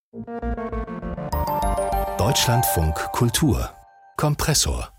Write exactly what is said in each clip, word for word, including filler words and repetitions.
Deutschlandfunk Kultur Kompressor.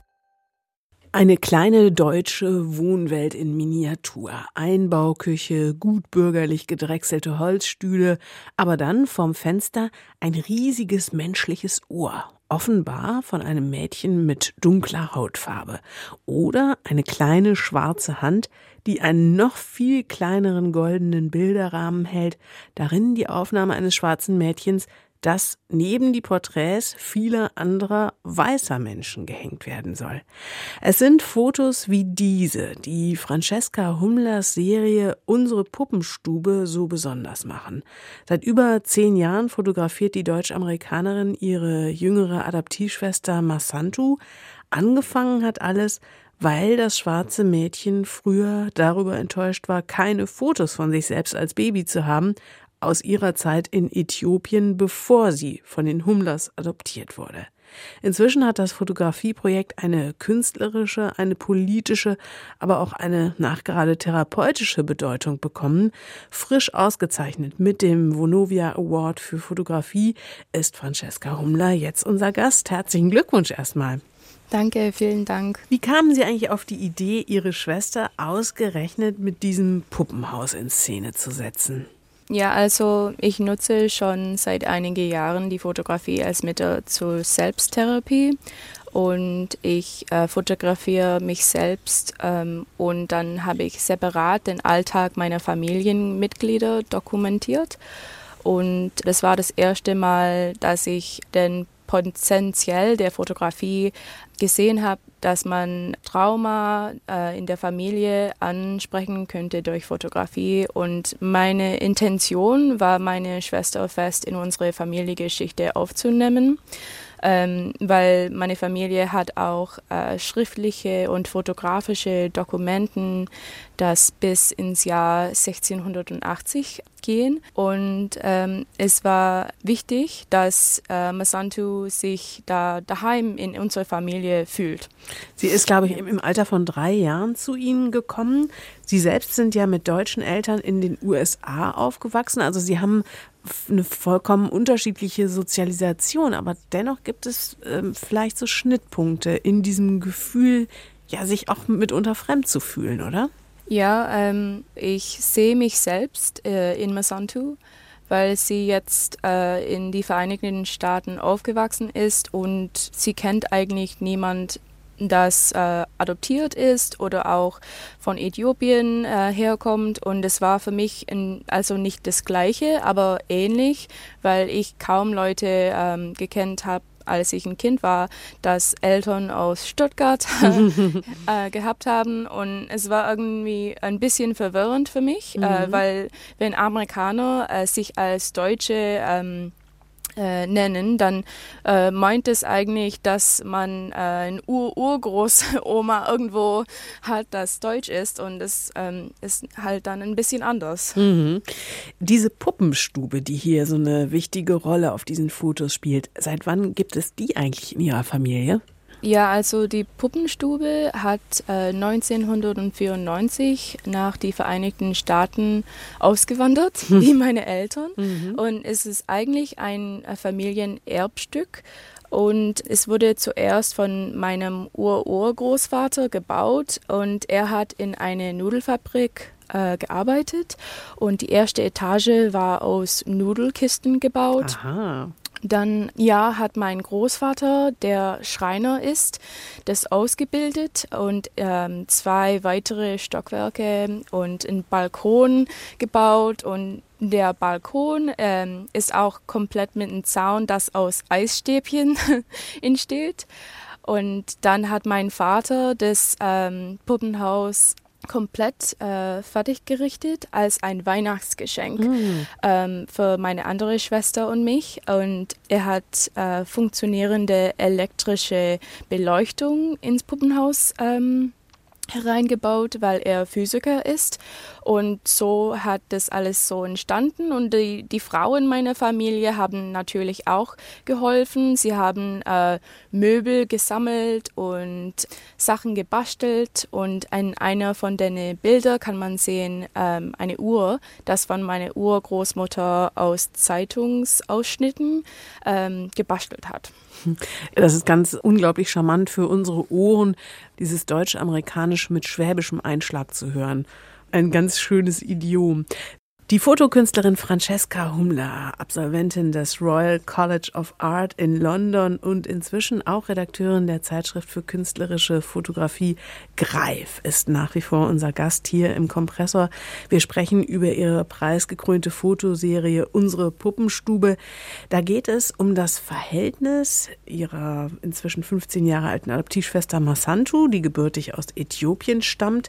Eine kleine deutsche Wohnwelt in Miniatur. Einbauküche, gut bürgerlich gedrechselte Holzstühle, aber dann vom Fenster ein riesiges menschliches Ohr. Offenbar von einem Mädchen mit dunkler Hautfarbe. Oder eine kleine schwarze Hand, die einen noch viel kleineren goldenen Bilderrahmen hält. Darin die Aufnahme eines schwarzen Mädchens, das neben die Porträts vieler anderer weißer Menschen gehängt werden soll. Es sind Fotos wie diese, die Francesca Humlers Serie Unsere Puppenstube so besonders machen. Seit über zehn Jahren fotografiert die Deutsch-Amerikanerin ihre jüngere Adoptivschwester Masantu. Angefangen hat alles, weil das schwarze Mädchen früher darüber enttäuscht war, keine Fotos von sich selbst als Baby zu haben, aus ihrer Zeit in Äthiopien, bevor sie von den Humlers adoptiert wurde. Inzwischen hat das Fotografieprojekt eine künstlerische, eine politische, aber auch eine nachgerade therapeutische Bedeutung bekommen. Frisch ausgezeichnet mit dem Vonovia Award für Fotografie ist Francesca Humler jetzt unser Gast. Herzlichen Glückwunsch erstmal. Danke, vielen Dank. Wie kamen Sie eigentlich auf die Idee, Ihre Schwester ausgerechnet mit diesem Puppenhaus in Szene zu setzen? Ja, also ich nutze schon seit einigen Jahren die Fotografie als Mittel zur Selbsttherapie und ich äh, fotografiere mich selbst ähm, und dann habe ich separat den Alltag meiner Familienmitglieder dokumentiert und das war das erste Mal, dass ich den Potenzial der Fotografie gesehen habe, dass man Trauma äh, in der Familie ansprechen könnte durch Fotografie. Und meine Intention war, meine Schwester fest in unsere Familiengeschichte aufzunehmen, ähm, weil meine Familie hat auch äh, schriftliche und fotografische Dokumenten, das bis ins Jahr sechzehnhundertachtzig gehen. Und ähm, es war wichtig, dass äh, Masantu sich da daheim in unserer Familie fühlt. Sie ist, glaube ich, im Alter von drei Jahren zu Ihnen gekommen. Sie selbst sind ja mit deutschen Eltern in den U S A aufgewachsen. Also Sie haben eine vollkommen unterschiedliche Sozialisation. Aber dennoch gibt es ähm, vielleicht so Schnittpunkte in diesem Gefühl, ja, sich auch mitunter fremd zu fühlen, oder? Ja, ähm, ich sehe mich selbst äh, in Masantu, weil sie jetzt äh, in die Vereinigten Staaten aufgewachsen ist und sie kennt eigentlich niemand, das äh, adoptiert ist oder auch von Äthiopien äh, herkommt. Und es war für mich in, also nicht das Gleiche, aber ähnlich, weil ich kaum Leute ähm, gekannt habe, als ich ein Kind war, dass Eltern aus Stuttgart äh, gehabt haben. Und es war irgendwie ein bisschen verwirrend für mich, mhm. äh, weil wenn Amerikaner äh, sich als Deutsche ähm, Äh, nennen, dann äh, meint es eigentlich, dass man äh, ein Ur-Urgroßoma irgendwo hat, das deutsch ist und das ähm, ist halt dann ein bisschen anders. Mhm. Diese Puppenstube, die hier so eine wichtige Rolle auf diesen Fotos spielt, seit wann gibt es die eigentlich in Ihrer Familie? Ja, also die Puppenstube hat äh, neunzehnhundertvierundneunzig nach die Vereinigten Staaten ausgewandert, hm. wie meine Eltern. Mhm. Und es ist eigentlich ein äh, Familienerbstück. Und es wurde zuerst von meinem Ur-Urgroßvater gebaut und er hat in eine Nudelfabrik äh, gearbeitet. Und die erste Etage war aus Nudelkisten gebaut. Aha. Dann, ja, hat mein Großvater, der Schreiner ist, das ausgebildet und ähm, zwei weitere Stockwerke und einen Balkon gebaut. Und der Balkon ähm, ist auch komplett mit einem Zaun, das aus Eisstäbchen entsteht. Und dann hat mein Vater das ähm, Puppenhaus komplett äh, fertig gerichtet als ein Weihnachtsgeschenk mm. ähm, für meine andere Schwester und mich. Und er hat äh, funktionierende elektrische Beleuchtung ins Puppenhaus ähm, hereingebaut, weil er Physiker ist. Und so hat das alles so entstanden. Und die, die Frauen meiner Familie haben natürlich auch geholfen. Sie haben äh, Möbel gesammelt und Sachen gebastelt. Und in einer von den Bildern kann man sehen, ähm, eine Uhr, das von meiner Urgroßmutter aus Zeitungsausschnitten ähm, gebastelt hat. Das ist ganz unglaublich charmant für unsere Ohren, dieses Deutsch-Amerikanische mit schwäbischem Einschlag zu hören. Ein ganz schönes Idiom. Die Fotokünstlerin Francesca Humler, Absolventin des Royal College of Art in London und inzwischen auch Redakteurin der Zeitschrift für künstlerische Fotografie Greif, ist nach wie vor unser Gast hier im Kompressor. Wir sprechen über ihre preisgekrönte Fotoserie Unsere Puppenstube. Da geht es um das Verhältnis ihrer inzwischen fünfzehn Jahre alten Adoptivschwester Masantu, die gebürtig aus Äthiopien stammt,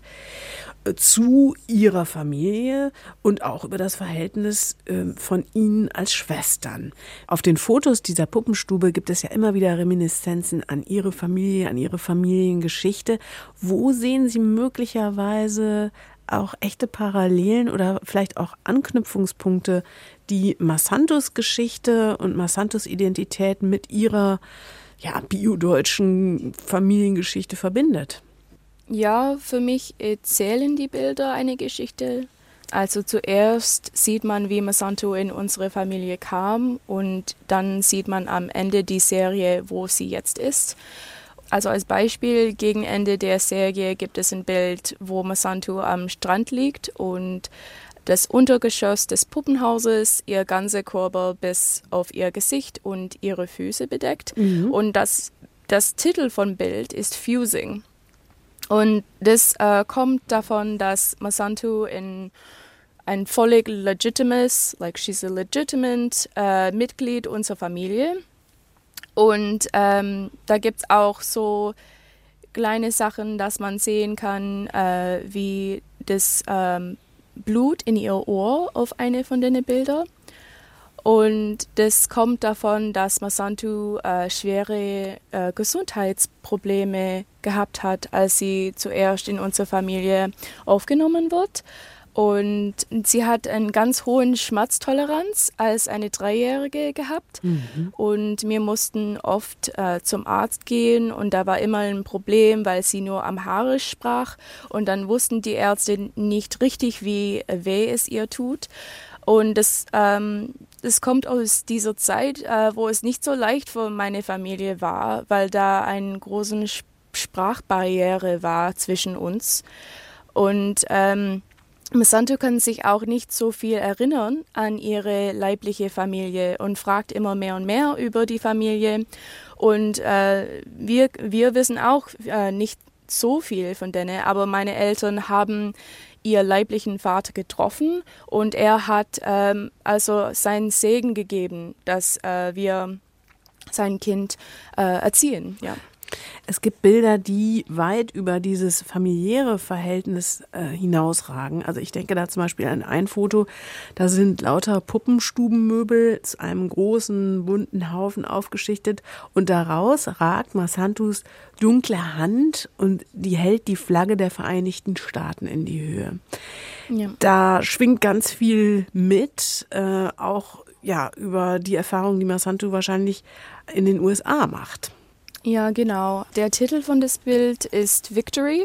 zu ihrer Familie und auch über das Verhältnis äh, von ihnen als Schwestern. Auf den Fotos dieser Puppenstube gibt es ja immer wieder Reminiszenzen an ihre Familie, an ihre Familiengeschichte. Wo sehen Sie möglicherweise auch echte Parallelen oder vielleicht auch Anknüpfungspunkte, die Masantus Geschichte und Masantus Identität mit ihrer ja, biodeutschen Familiengeschichte verbindet? Ja, für mich erzählen die Bilder eine Geschichte. Also zuerst sieht man, wie Masantu in unsere Familie kam und dann sieht man am Ende die Serie, wo sie jetzt ist. Also als Beispiel, gegen Ende der Serie gibt es ein Bild, wo Masantu am Strand liegt und das Untergeschoss des Puppenhauses ihr ganzer Körper bis auf ihr Gesicht und ihre Füße bedeckt. Mhm. Und das, das Titel vom Bild ist Fusing. Und das äh, kommt davon, dass Masantu in ein völlig legitimes, like she's a legitimate äh, Mitglied unserer Familie. Und ähm, da gibt es auch so kleine Sachen, dass man sehen kann, äh, wie das ähm, Blut in ihr Ohr auf eine von den Bildern. Und das kommt davon, dass Masantu äh, schwere äh, Gesundheitsprobleme gehabt hat, als sie zuerst in unsere Familie aufgenommen wird. Und sie hat einen ganz hohen Schmerztoleranz als eine Dreijährige gehabt. Mhm. Und wir mussten oft äh, zum Arzt gehen und da war immer ein Problem, weil sie nur Amharisch sprach. Und dann wussten die Ärzte nicht richtig, wie weh es ihr tut. Und das, ähm, das kommt aus dieser Zeit, äh, wo es nicht so leicht für meine Familie war, weil da eine große Sprachbarriere war zwischen uns. Und ähm, Masantu kann sich auch nicht so viel erinnern an ihre leibliche Familie und fragt immer mehr und mehr über die Familie. Und äh, wir, wir wissen auch äh, nicht so viel von denen, aber meine Eltern haben ihr leiblichen Vater getroffen und er hat ähm, also seinen Segen gegeben, dass äh, wir sein Kind äh, erziehen. Ja. Es gibt Bilder, die weit über dieses familiäre Verhältnis äh, hinausragen. Also ich denke da zum Beispiel an ein Foto, da sind lauter Puppenstubenmöbel zu einem großen, bunten Haufen aufgeschichtet und daraus ragt Masantus dunkle Hand und die hält die Flagge der Vereinigten Staaten in die Höhe. Ja. Da schwingt ganz viel mit, äh, auch ja, über die Erfahrung, die Masantu wahrscheinlich in den U S A macht. Ja, genau. Der Titel von das Bild ist Victory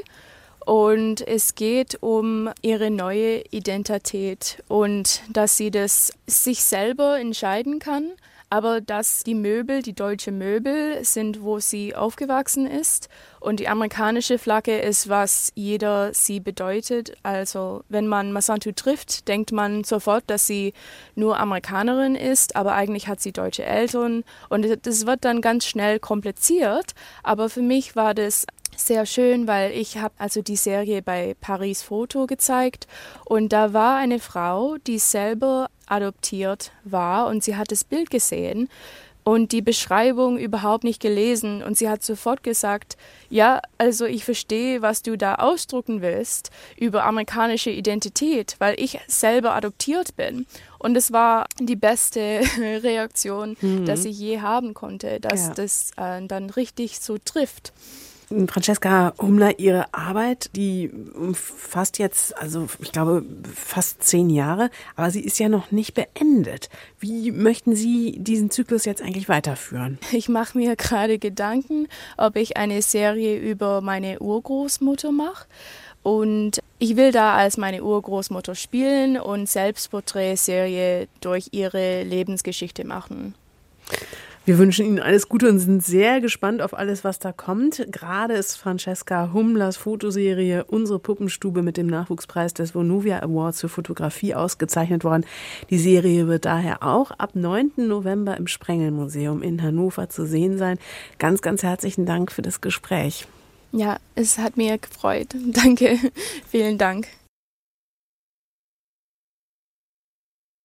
und es geht um ihre neue Identität und dass sie das sich selber entscheiden kann, aber dass die Möbel, die deutschen Möbel sind, wo sie aufgewachsen ist und die amerikanische Flagge ist, was jeder sie bedeutet. Also wenn man Masantu trifft, denkt man sofort, dass sie nur Amerikanerin ist, aber eigentlich hat sie deutsche Eltern und das wird dann ganz schnell kompliziert, aber für mich war das sehr schön, weil ich habe also die Serie bei Paris Foto gezeigt und da war eine Frau, die selber adoptiert war und sie hat das Bild gesehen und die Beschreibung überhaupt nicht gelesen und sie hat sofort gesagt, ja, also ich verstehe, was du da ausdrücken willst über amerikanische Identität, weil ich selber adoptiert bin. Und es war die beste Reaktion, mhm. dass ich je haben konnte, dass ja. das äh, dann richtig so trifft. Francesca Hummler, Ihre Arbeit, die umfasst jetzt, also ich glaube, fast zehn Jahre, aber sie ist ja noch nicht beendet. Wie möchten Sie diesen Zyklus jetzt eigentlich weiterführen? Ich mache mir gerade Gedanken, ob ich eine Serie über meine Urgroßmutter mache. Und ich will da als meine Urgroßmutter spielen und Selbstporträtserie durch ihre Lebensgeschichte machen. Wir wünschen Ihnen alles Gute und sind sehr gespannt auf alles, was da kommt. Gerade ist Francesca Humblers Fotoserie Unsere Puppenstube mit dem Nachwuchspreis des Vonovia Awards für Fotografie ausgezeichnet worden. Die Serie wird daher auch ab neunten November im Sprengel-Museum in Hannover zu sehen sein. Ganz, ganz herzlichen Dank für das Gespräch. Ja, es hat mir gefreut. Danke. Vielen Dank.